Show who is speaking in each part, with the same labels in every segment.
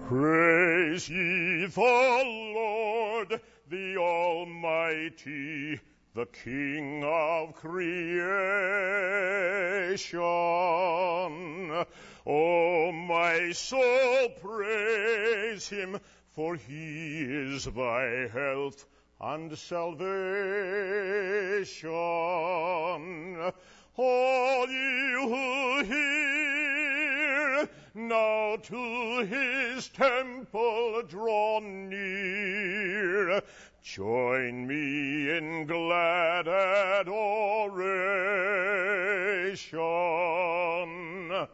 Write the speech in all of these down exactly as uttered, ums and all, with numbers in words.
Speaker 1: Praise ye the Lord, the Almighty, the King of creation. O my soul, praise him, for he is thy health and salvation. All ye who hear, now to his temple draw near. Join me in glad adoration.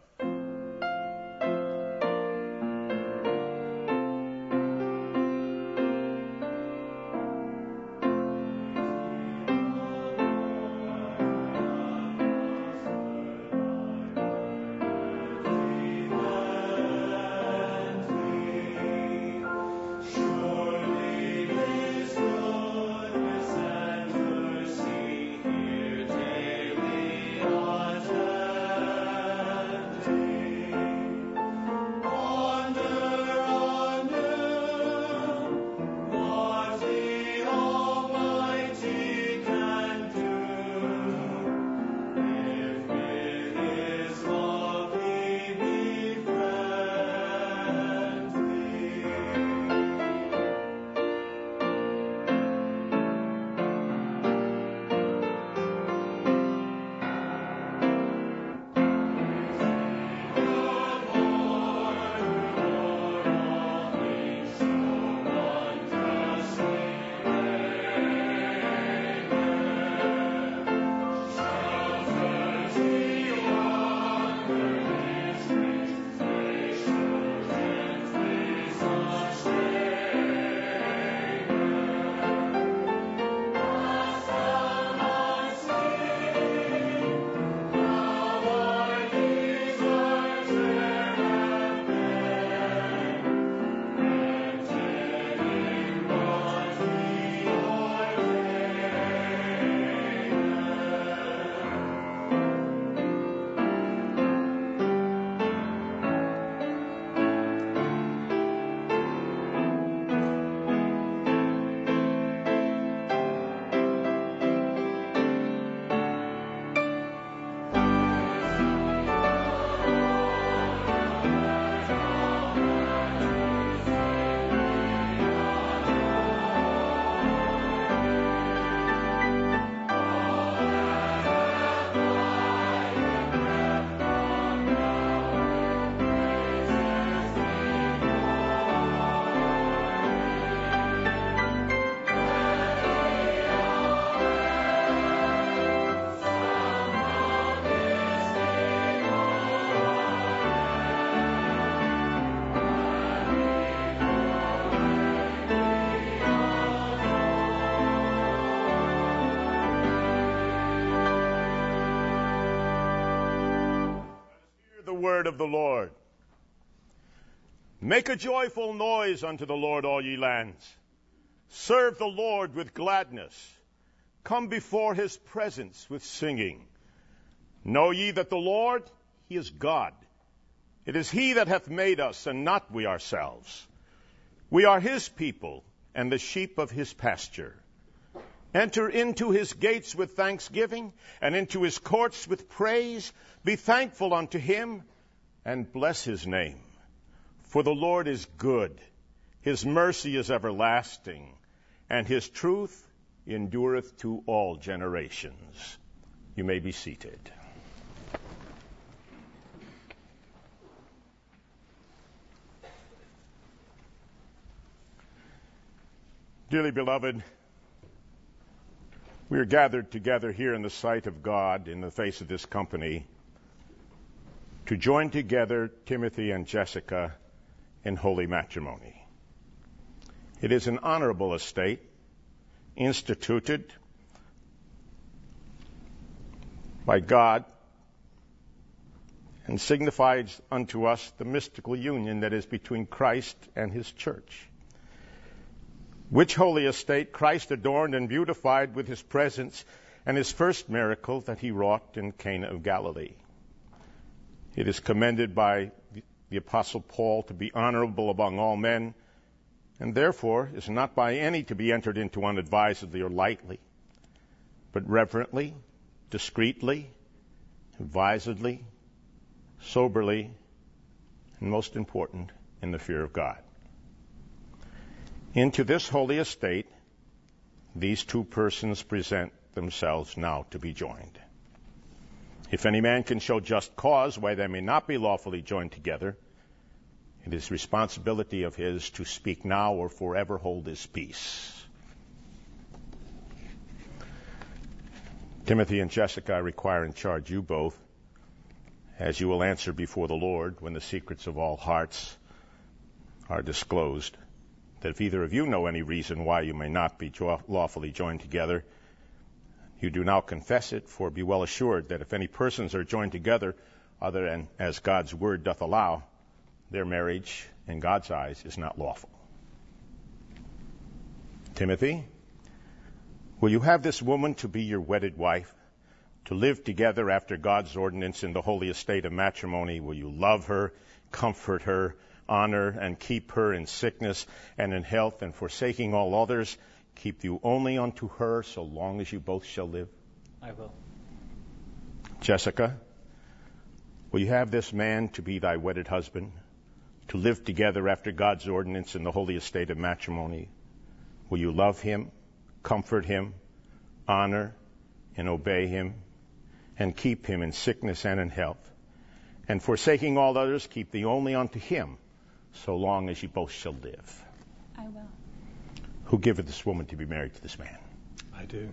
Speaker 1: Word of the Lord. Make a joyful noise unto the Lord, all ye lands. Serve the Lord with gladness. Come before his presence with singing. Know ye that the Lord, he is God. It is he that hath made us, and not we ourselves. We are his people, and the sheep of his pasture. Enter into his gates with thanksgiving, and into his courts with praise. Be thankful unto him, and bless his name. For the Lord is good, his mercy is everlasting, and his truth endureth to all generations. You may be seated. Dearly beloved, we are gathered together here in the sight of God, in the face of this company, to join together Timothy and Jessica in holy matrimony. It is an honorable estate, instituted by God, and signifies unto us the mystical union that is between Christ and his church. Which holy estate Christ adorned and beautified with his presence and his first miracle that he wrought in Cana of Galilee. It is commended by the Apostle Paul, to be honorable among all men, and therefore is not by any to be entered into unadvisedly or lightly, but reverently, discreetly, advisedly, soberly, and most important, in the fear of God. Into this holy estate, these two persons present themselves now to be joined. If any man can show just cause why they may not be lawfully joined together, it is responsibility of his to speak now or forever hold his peace. Timothy and Jessica, I require and charge you both, as you will answer before the Lord when the secrets of all hearts are disclosed, that if either of you know any reason why you may not be lawfully joined together, you do now confess it, for be well assured that if any persons are joined together other than as God's word doth allow, their marriage in God's eyes is not lawful. Timothy, will you have this woman to be your wedded wife, to live together after God's ordinance in the holy estate of matrimony? Will you love her, comfort her, honor and keep her in sickness and in health, and forsaking all others, keep you only unto her so long as you both shall live?
Speaker 2: I will.
Speaker 1: Jessica, will you have this man to be thy wedded husband, to live together after God's ordinance in the holy estate of matrimony? Will you love him, comfort him, honor and obey him, and keep him in sickness and in health, and forsaking all others, keep thee only unto him so long as ye both shall live?
Speaker 3: I will.
Speaker 1: Who giveth this woman to be married to this man?
Speaker 2: I do.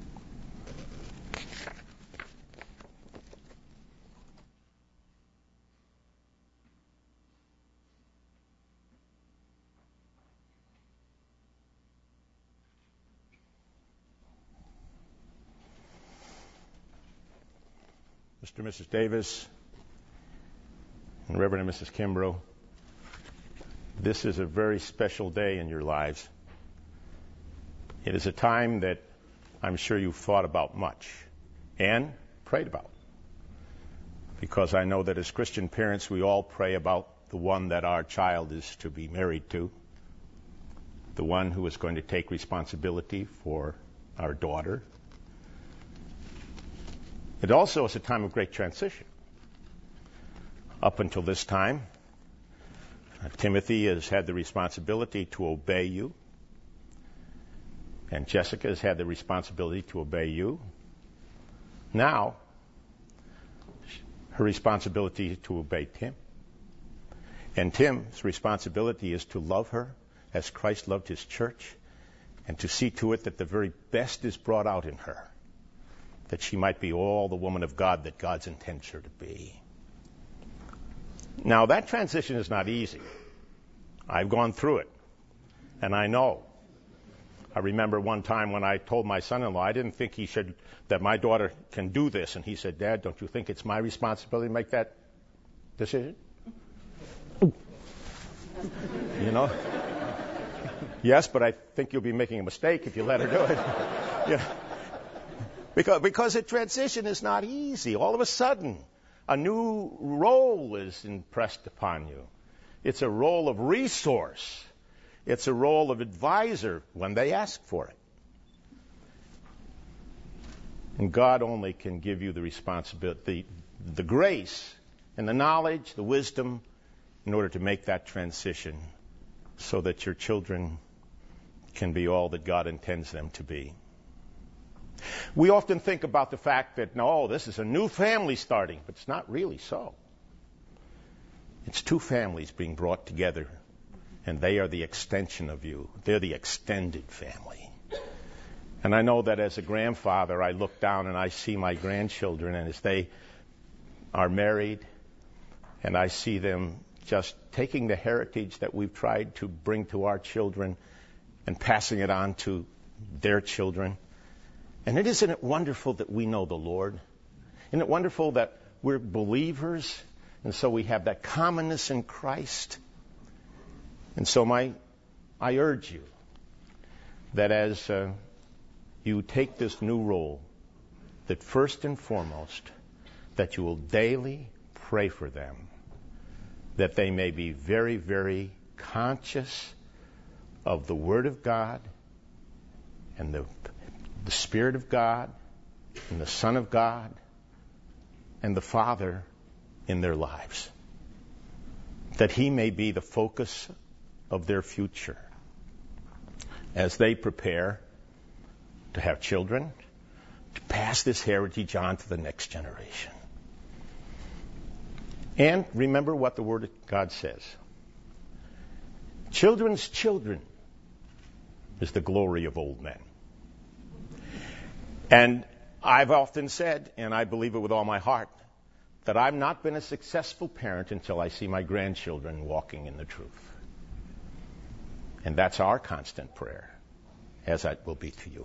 Speaker 1: Mister and Missus Davis, and Reverend and Missus Kimbrough, this is a very special day in your lives. It is a time that I'm sure you've thought about much and prayed about, because I know that as Christian parents, we all pray about the one that our child is to be married to, the one who is going to take responsibility for our daughter. It also is a time of great transition. Up until this time, uh, Timothy has had the responsibility to obey you, and Jessica has had the responsibility to obey you. Now, her responsibility is to obey Tim. And Tim's responsibility is to love her as Christ loved his church, and to see to it that the very best is brought out in her, that she might be all the woman of God that God's intends her to be. Now, that transition is not easy. I've gone through it, and I know. I remember one time when I told my son-in-law I didn't think he should, that my daughter can do this, and he said, "Dad, don't you think it's my responsibility to make that decision?" You know? Yes, but I think you'll be making a mistake if you let her do it. Yeah. Because, because a transition is not easy. All of a sudden, a new role is impressed upon you. It's a role of resource. It's a role of advisor when they ask for it. And God only can give you the responsibility, the, the grace, and the knowledge, the wisdom, in order to make that transition so that your children can be all that God intends them to be. We often think about the fact that, no, this is a new family starting, but it's not really so. It's two families being brought together, and they are the extension of you. They're the extended family. And I know that as a grandfather, I look down and I see my grandchildren, and as they are married, and I see them just taking the heritage that we've tried to bring to our children and passing it on to their children. And it isn't it wonderful that we know the Lord? Isn't it wonderful that we're believers, and so we have that commonness in Christ? And so my, I urge you that as uh, you take this new role, that first and foremost, that you will daily pray for them, that they may be very, very conscious of the Word of God and the, the Spirit of God and the Son of God and the Father in their lives. That He may be the focus of their future as they prepare to have children, to pass this heritage on to the next generation. And remember what the Word of God says. Children's children is the glory of old men. And I've often said, and I believe it with all my heart, that I've not been a successful parent until I see my grandchildren walking in the truth. And that's our constant prayer, as that will be to you.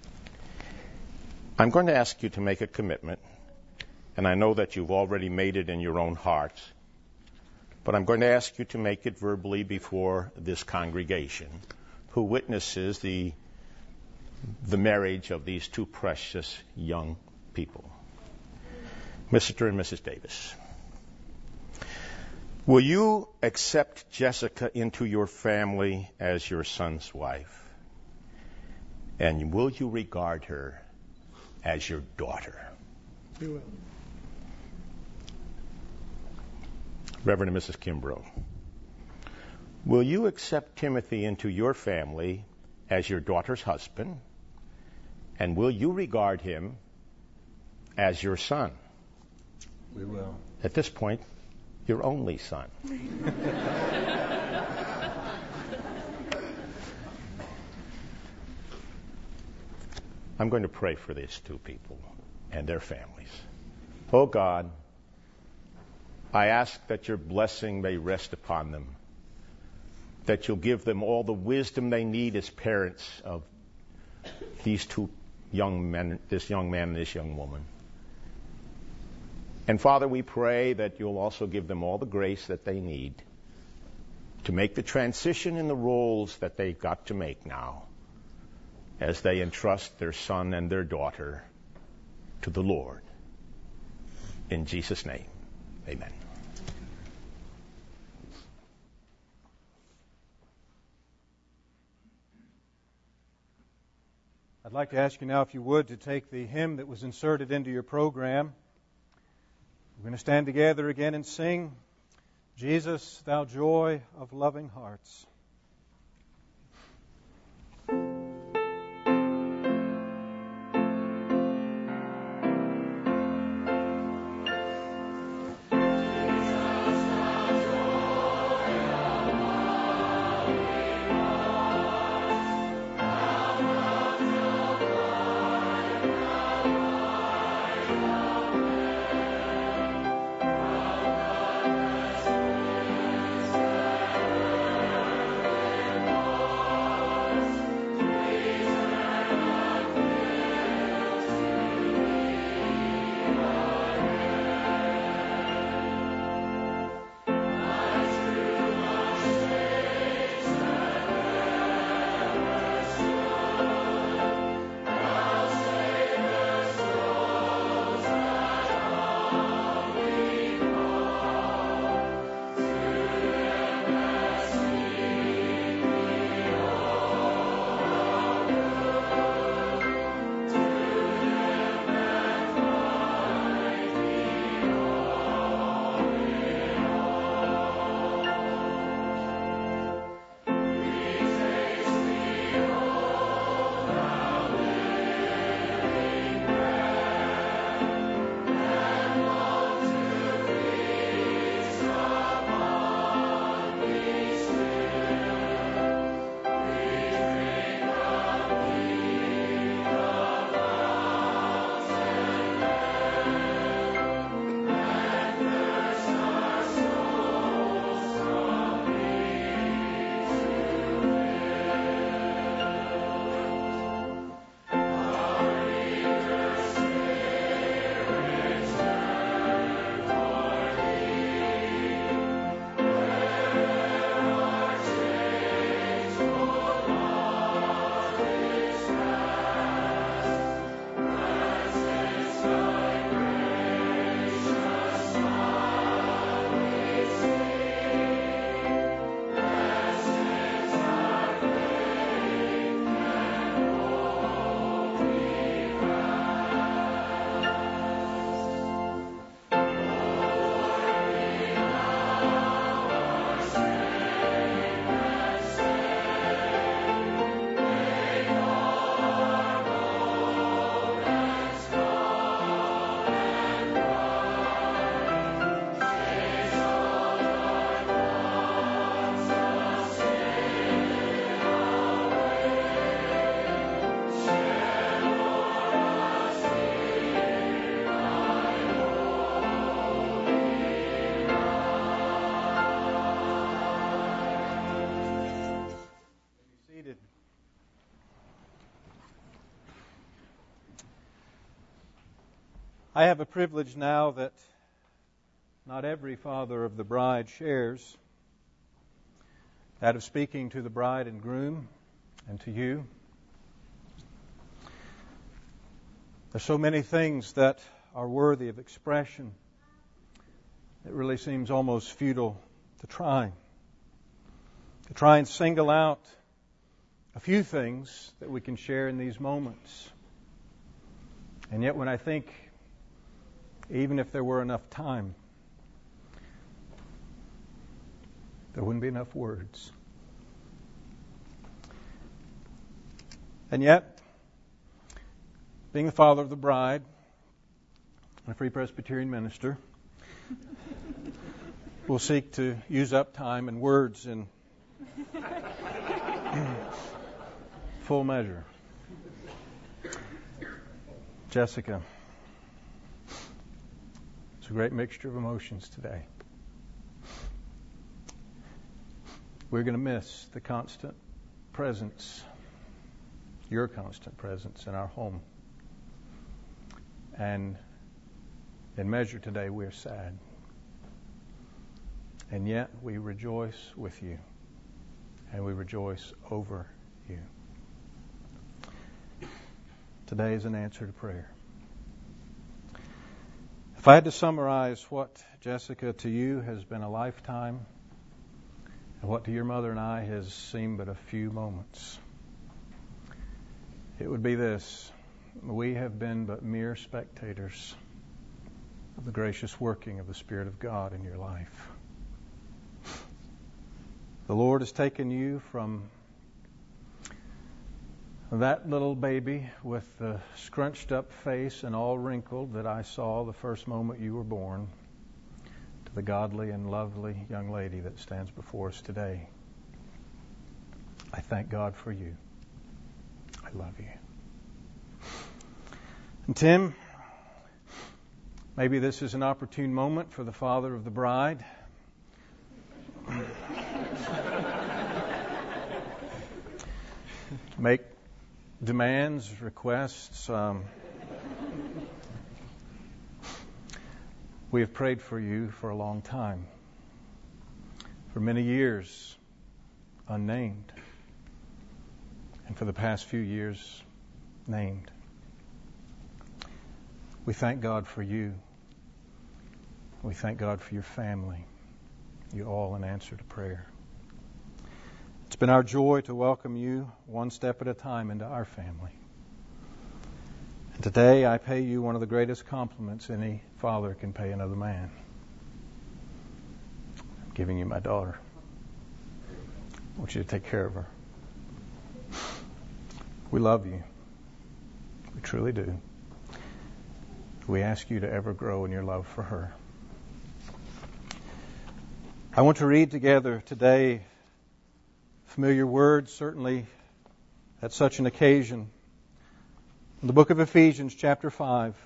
Speaker 1: I'm going to ask you to make a commitment, and I know that you've already made it in your own hearts, but I'm going to ask you to make it verbally before this congregation, who witnesses the, the marriage of these two precious young people. Mister and Missus Davis, will you accept Jessica into your family as your son's wife? And will you regard her as your daughter?
Speaker 2: We will.
Speaker 1: Reverend and Missus Kimbrough, will you accept Timothy into your family as your daughter's husband? And will you regard him as your son?
Speaker 2: We will.
Speaker 1: At this point, your only son. I'm going to pray for these two people and their families. Oh God, I ask that your blessing may rest upon them, that you'll give them all the wisdom they need as parents of these two young men, this young man and this young woman. And Father, we pray that you'll also give them all the grace that they need to make the transition in the roles that they've got to make now as they entrust their son and their daughter to the Lord. In Jesus' name, amen.
Speaker 3: I'd like to ask you now, if you would, to take the hymn that was inserted into your program. We're going to stand together again and sing, Jesus, Thou Joy of Loving Hearts.
Speaker 4: Thank you.
Speaker 3: I have a privilege now that not every father of the bride shares, that of speaking to the bride and groom and to you. There's so many things that are worthy of expression. It really seems almost futile to try. To try and single out a few things that we can share in these moments. And yet when I think, even if there were enough time, there wouldn't be enough words. And yet, being the father of the bride, and a Free Presbyterian minister, we'll seek to use up time and words in full measure. Jessica, it's a great mixture of emotions today. We're going to miss the constant presence, your constant presence in our home. And in measure today, we're sad. And yet we rejoice with you. And we rejoice over you. Today is an answer to prayer. If I had to summarize what, Jessica, to you has been a lifetime, and what to your mother and I has seemed but a few moments, it would be this: we have been but mere spectators of the gracious working of the Spirit of God in your life. The Lord has taken you from that little baby with the scrunched up face and all wrinkled that I saw the first moment you were born, to the godly and lovely young lady that stands before us today. I thank God for you. I love you. And Tim, maybe this is an opportune moment for the father of the bride to make demands, requests. Um, we have prayed for you for a long time, for many years, unnamed, and for the past few years, named. We thank God for you. We thank God for your family. You all in answer to prayer. It's been our joy to welcome you one step at a time into our family. And today I pay you one of the greatest compliments any father can pay another man. I'm giving you my daughter. I want you to take care of her. We love you. We truly do. We ask you to ever grow in your love for her. I want to read together today familiar words, certainly at such an occasion. In the book of Ephesians, chapter five.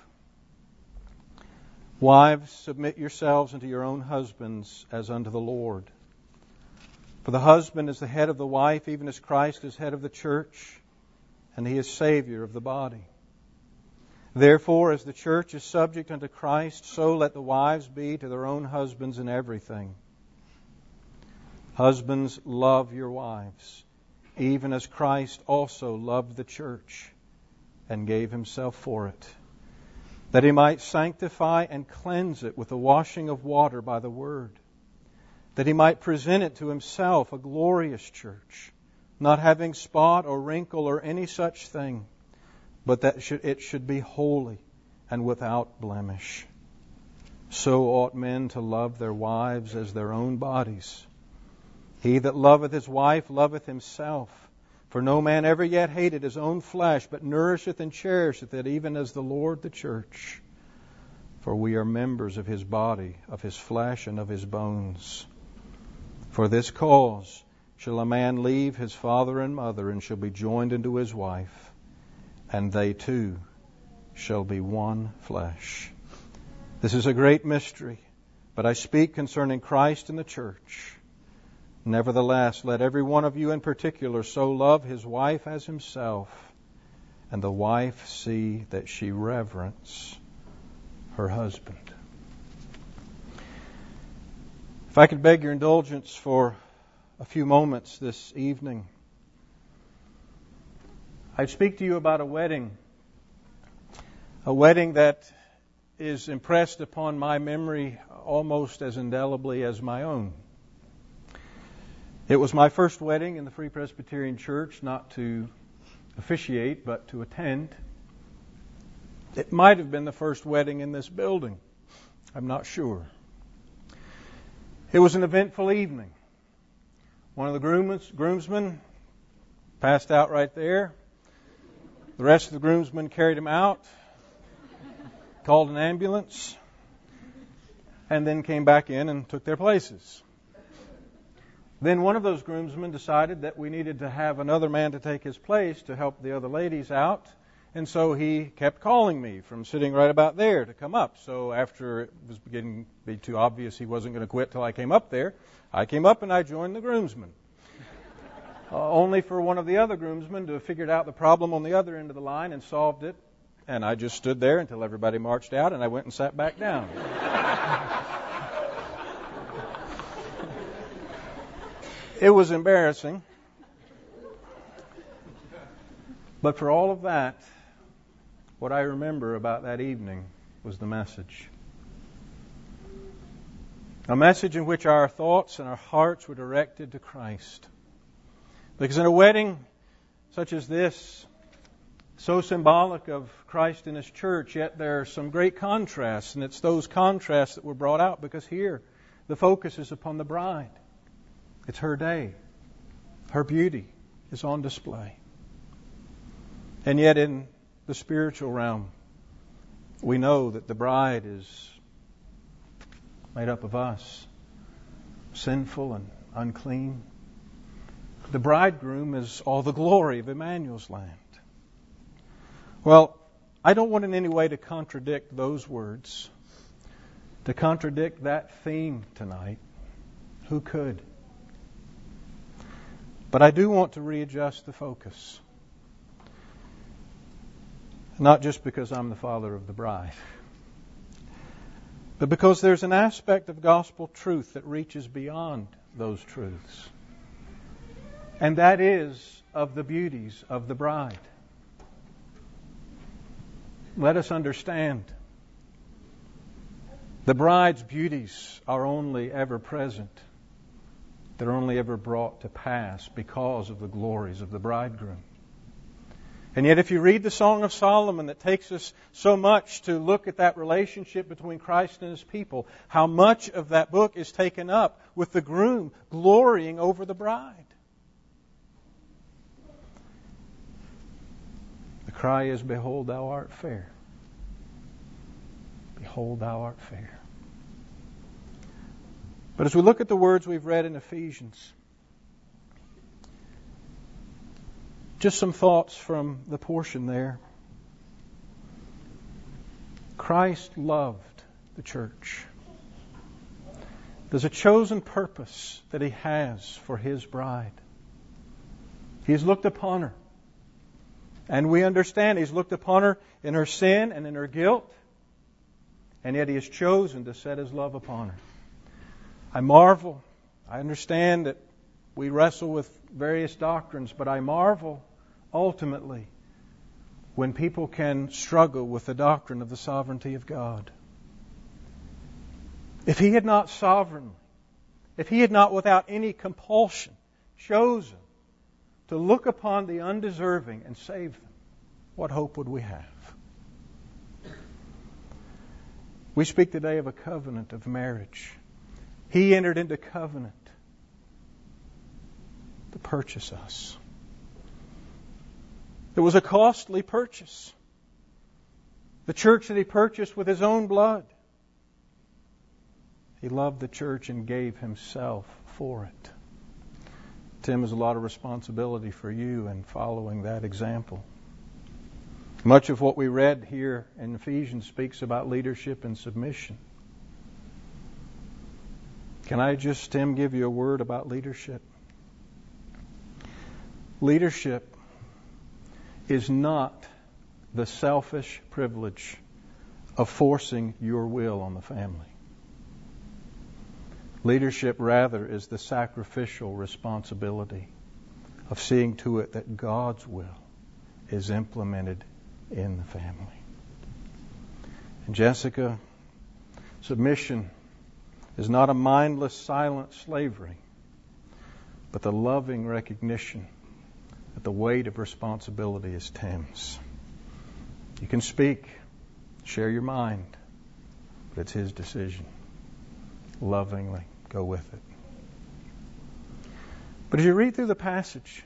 Speaker 3: Wives, submit yourselves unto your own husbands as unto the Lord. For the husband is the head of the wife, even as Christ is head of the church, and he is Savior of the body. Therefore, as the church is subject unto Christ, so let the wives be to their own husbands in everything. Husbands, love your wives, even as Christ also loved the church and gave himself for it, that he might sanctify and cleanse it with the washing of water by the word, that he might present it to himself a glorious church, not having spot or wrinkle or any such thing, but that it should be holy and without blemish. So ought men to love their wives as their own bodies. He that loveth his wife loveth himself. For no man ever yet hated his own flesh, but nourisheth and cherisheth it, even as the Lord the church. For we are members of his body, of his flesh, and of his bones. For this cause shall a man leave his father and mother, and shall be joined unto his wife, and they two shall be one flesh. This is a great mystery, but I speak concerning Christ and the church. Nevertheless, let every one of you in particular so love his wife as himself, and the wife see that she reverence her husband. If I could beg your indulgence for a few moments this evening, I'd speak to you about a wedding, a wedding that is impressed upon my memory almost as indelibly as my own. It was my first wedding in the Free Presbyterian Church, not to officiate, but to attend. It might have been the first wedding in this building. I'm not sure. It was an eventful evening. One of the grooms, groomsmen passed out right there. The rest of the groomsmen carried him out, called an ambulance, and then came back in and took their places. Then one of those groomsmen decided that we needed to have another man to take his place to help the other ladies out. And so he kept calling me from sitting right about there to come up. So after it was beginning to be too obvious he wasn't going to quit till I came up there, I came up and I joined the groomsmen. Uh, only for one of the other groomsmen to have figured out the problem on the other end of the line and solved it. And I just stood there until everybody marched out, and I went and sat back down. It was embarrassing. But for all of that, what I remember about that evening was the message. A message in which our thoughts and our hearts were directed to Christ. Because in a wedding such as this, so symbolic of Christ and His church, yet there are some great contrasts, and it's those contrasts that were brought out because here the focus is upon the bride. It's her day. Her beauty is on display. And yet in the spiritual realm, we know that the bride is made up of us, sinful and unclean. The bridegroom is all the glory of Emmanuel's land. Well, I don't want in any way to contradict those words, to contradict that theme tonight. Who could? But I do want to readjust the focus. Not just because I'm the father of the bride, but because there's an aspect of gospel truth that reaches beyond those truths. And that is of the beauties of the bride. Let us understand. The bride's beauties are only ever present. They're only ever brought to pass because of the glories of the bridegroom. And yet if you read the Song of Solomon that takes us so much to look at that relationship between Christ and His people, how much of that book is taken up with the groom glorying over the bride. The cry is, "Behold, thou art fair. Behold, thou art fair." But as we look at the words we've read in Ephesians, just some thoughts from the portion there. Christ loved the church. There's a chosen purpose that He has for His bride. He's looked upon her. And we understand He's looked upon her in her sin and in her guilt. And yet He has chosen to set His love upon her. I marvel. I understand that we wrestle with various doctrines, but I marvel ultimately when people can struggle with the doctrine of the sovereignty of God. If He had not sovereignly, if He had not without any compulsion chosen to look upon the undeserving and save them, what hope would we have? We speak today of a covenant of marriage. He entered into covenant to purchase us. It was a costly purchase. The church that He purchased with His own blood. He loved the church and gave Himself for it. Tim, has a lot of responsibility for you in following that example. Much of what we read here in Ephesians speaks about leadership and submission. Can I just, Tim, give you a word about leadership? Leadership is not the selfish privilege of forcing your will on the family. Leadership, rather, is the sacrificial responsibility of seeing to it that God's will is implemented in the family. And Jessica, submission is not a mindless, silent slavery, but the loving recognition that the weight of responsibility is Tim's. You can speak, share your mind, but it's his decision. Lovingly go with it. But as you read through the passage,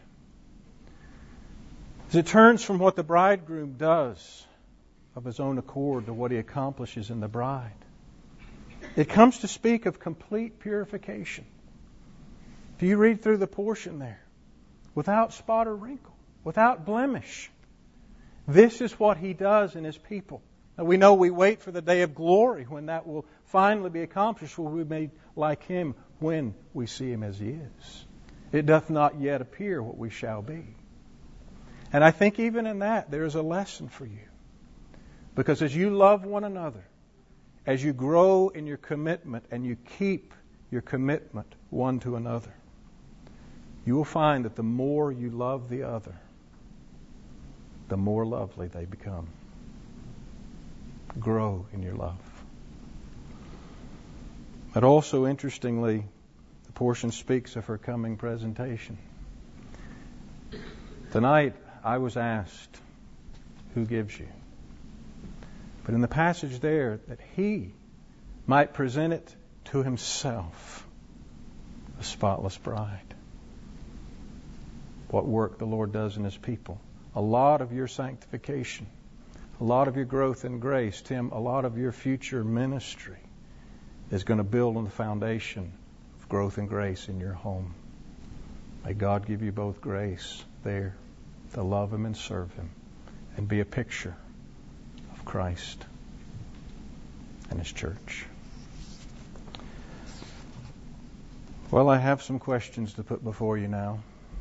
Speaker 3: as it turns from what the bridegroom does of his own accord to what he accomplishes in the bride, it comes to speak of complete purification. If you read through the portion there, without spot or wrinkle, without blemish, this is what he does in his people. Now we know we wait for the day of glory when that will finally be accomplished, will be made like him when we see him as he is. It doth not yet appear what we shall be. And I think even in that there is a lesson for you. Because as you love one another, as you grow in your commitment and you keep your commitment one to another, you will find that the more you love the other, the more lovely they become. Grow in your love. But also, interestingly, the portion speaks of her coming presentation. Tonight, I was asked, who gives you? But in the passage there, that he might present it to himself, a spotless bride. What work the Lord does in his people. A lot of your sanctification, a lot of your growth in grace, Tim, a lot of your future ministry is going to build on the foundation of growth and grace in your home. May God give you both grace there to love him and serve him and be a picture of Christ and his church. Well, I have some questions to put before you now.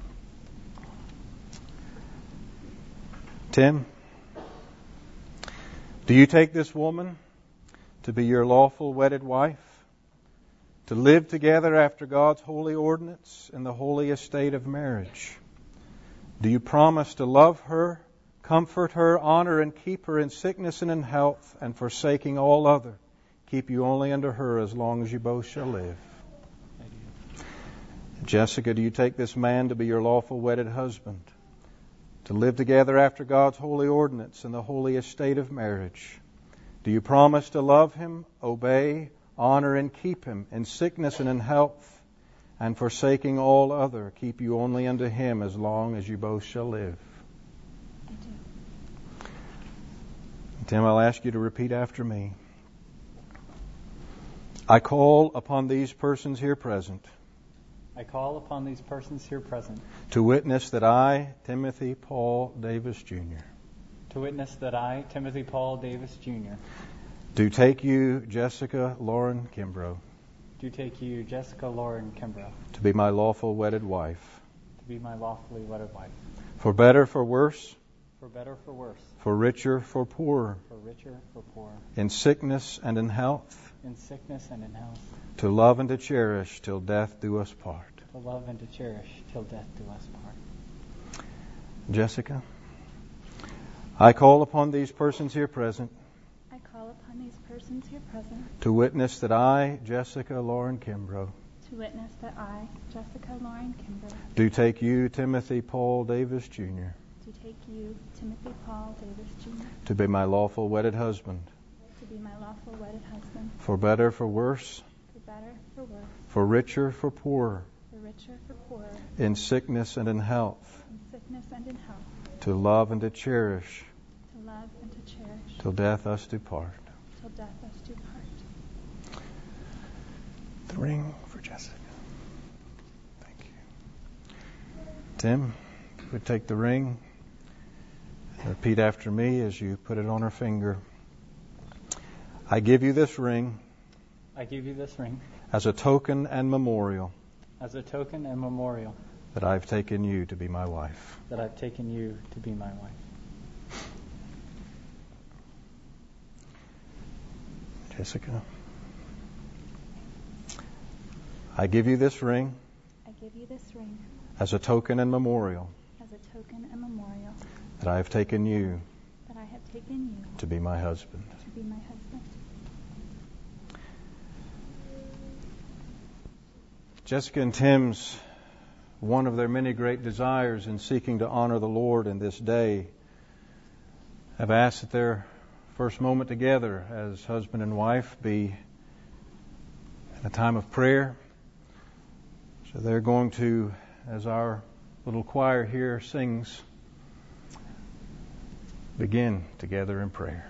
Speaker 3: Tim, do you take this woman to be your lawful wedded wife, to live together after God's holy ordinance in the holy estate of marriage? Do you promise to love her, comfort her, honor and keep her in sickness and in health, and forsaking all other, keep you only unto her as long as you both shall live? Jessica, do you take this man to be your lawful wedded husband, to live together after God's holy ordinance in the holy estate of marriage? Do you promise to love him, obey, honor, and keep him in sickness and in health, and forsaking all other, keep you only unto him as long as you both shall live?
Speaker 4: I do.
Speaker 3: Tim, I'll ask you to repeat after me. I call upon these persons here present
Speaker 5: I call upon these persons here present
Speaker 3: to witness that I, Timothy Paul Davis Junior,
Speaker 5: to witness that I, Timothy Paul Davis Junior,
Speaker 3: do take you, Jessica Lauren Kimbrough,
Speaker 5: do take you, Jessica Lauren Kimbrough,
Speaker 3: to be my lawful wedded wife,
Speaker 5: to be my lawfully wedded wife,
Speaker 3: for better, for worse,
Speaker 5: for better, for worse,
Speaker 3: for richer, for poorer,
Speaker 5: for richer, for poorer,
Speaker 3: in sickness and in health,
Speaker 5: in sickness and in health,
Speaker 3: to love and to cherish till death do us part.
Speaker 5: to love and to cherish till death do us part.
Speaker 3: Jessica, I call upon these persons here present
Speaker 4: I call upon these persons here present
Speaker 3: to witness that I, Jessica Lauren Kimbrough,
Speaker 4: to witness that I, Jessica Lauren Kimbrough,
Speaker 3: do take you, Timothy Paul Davis Junior,
Speaker 4: do take you, Timothy Paul Davis Junior,
Speaker 3: to be my lawful wedded husband,
Speaker 4: to be my lawful wedded husband,
Speaker 3: for better, for worse,
Speaker 4: for better, for worse,
Speaker 3: for richer, for poorer,
Speaker 4: for richer, for poorer,
Speaker 3: in sickness and in health,
Speaker 4: in sickness and in health,
Speaker 3: to love and to cherish
Speaker 4: to love and to cherish
Speaker 3: till death us do part.
Speaker 4: till death us do part.
Speaker 3: The ring for Jessica. Thank you. Tim, if you would take the ring and repeat after me as you put it on her finger. I give you this ring
Speaker 5: I give you this ring
Speaker 3: as a token and memorial
Speaker 5: as a token and memorial
Speaker 3: that I've taken you to be my wife.
Speaker 5: that I've taken you to be my wife.
Speaker 3: Jessica, I give you this ring
Speaker 4: I give you this ring
Speaker 3: as a token and memorial
Speaker 4: as a token and memorial
Speaker 3: that I have taken you
Speaker 4: that I have taken you
Speaker 3: to be my husband.
Speaker 4: to be my husband.
Speaker 3: Jessica and Tim's, one of their many great desires in seeking to honor the Lord in this day, have asked that their first moment together as husband and wife be in a time of prayer. So they're going to, as our little choir here sings, begin together in prayer.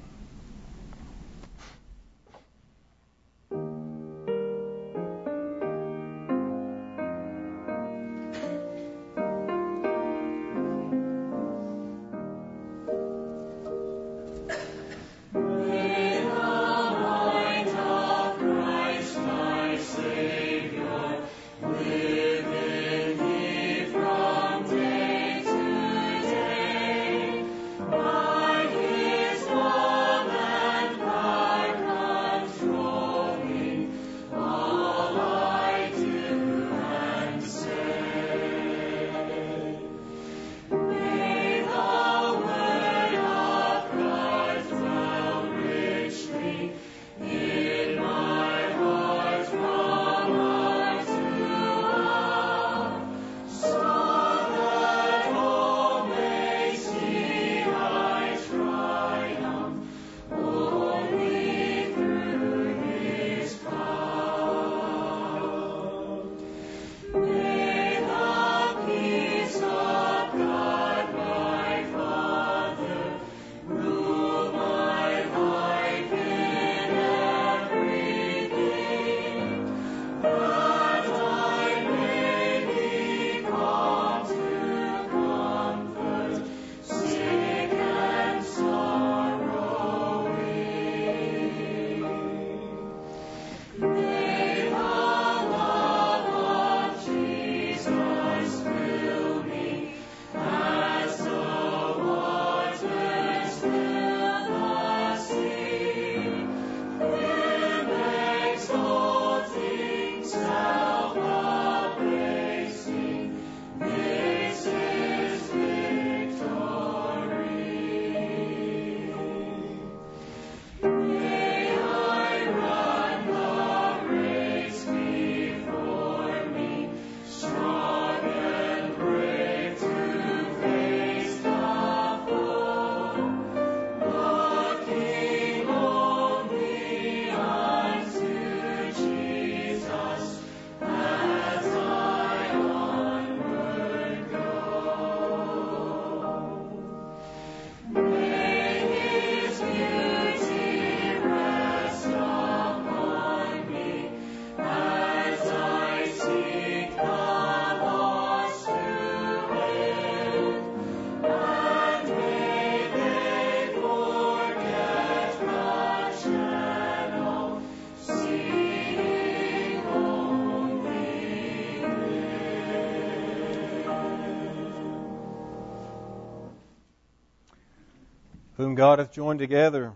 Speaker 3: Whom God hath joined together,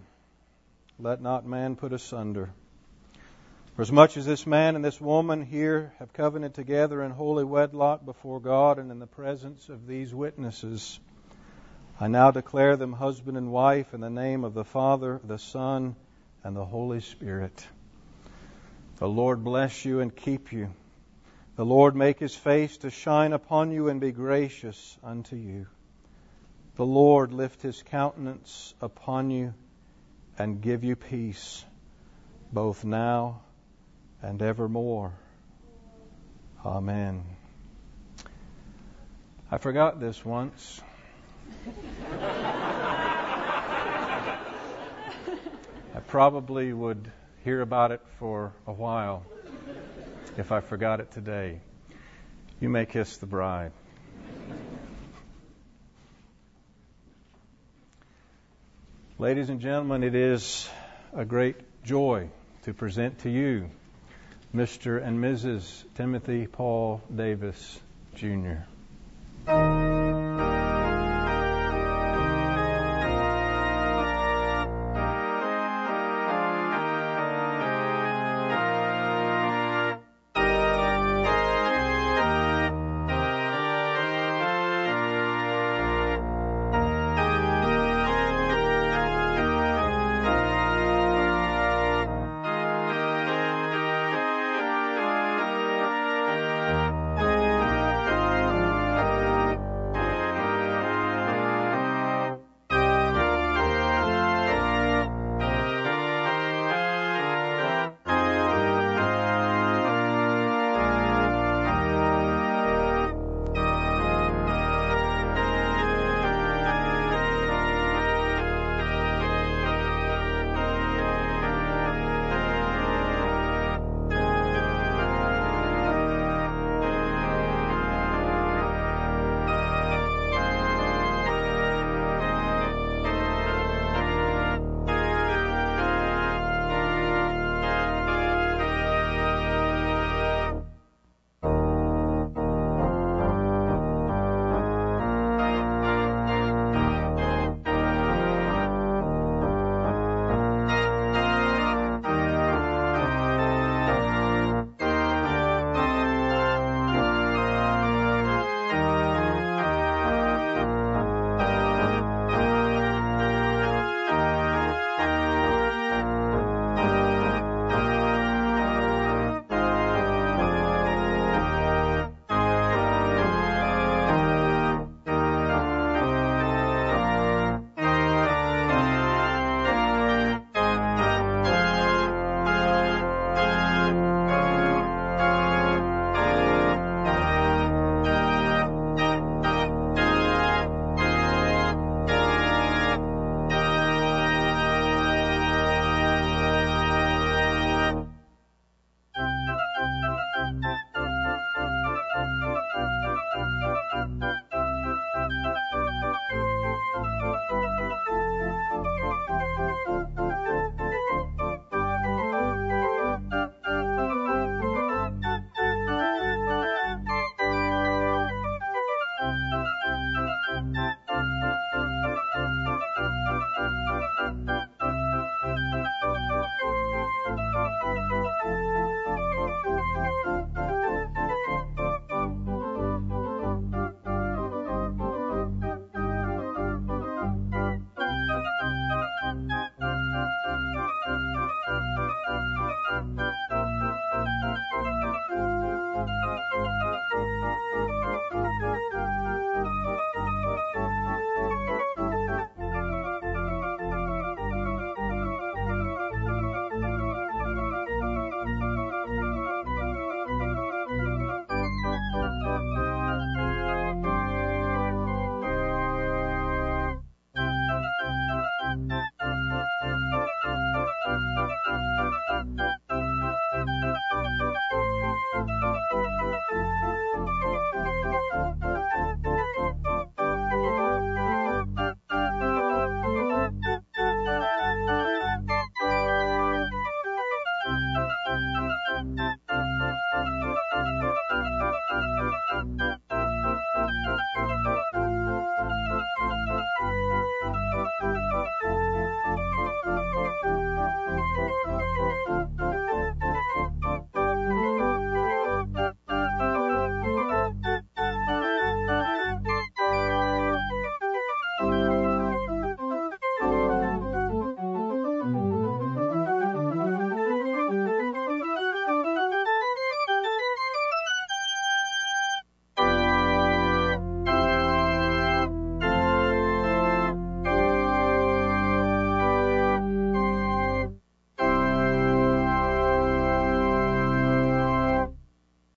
Speaker 3: let not man put asunder. For as much as this man and this woman here have covenanted together in holy wedlock before God and in the presence of these witnesses, I now declare them husband and wife in the name of the Father, the Son, and the Holy Spirit. The Lord bless you and keep you. The Lord make His face to shine upon you and be gracious unto you. The Lord lift His countenance upon you and give you peace, both now and evermore. Amen. I forgot this once. I probably would hear about it for a while if I forgot it today. You may kiss the bride. Ladies and gentlemen, it is a great joy to present to you Mister and Missus Timothy Paul Davis, Junior